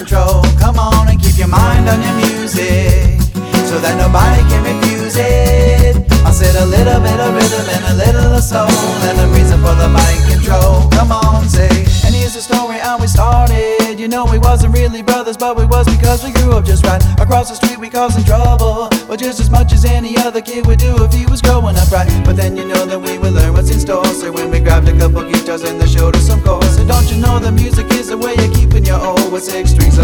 control. Come on and keep your mind on your music, so that nobody can refuse it. I said a little bit of rhythm and a little of soul, and the reason for the mind control. Come on, say. And here's the story how we started. You know we wasn't really brothers, but we was because we grew up just right across the street. We causing trouble, but just as much as any other kid would do if he was growing up right. But then you know that we would learn what's in store. So when we grabbed a couple guitars and they showed us some chords. So don't you know the music is a way of keeping your old with 6 strings.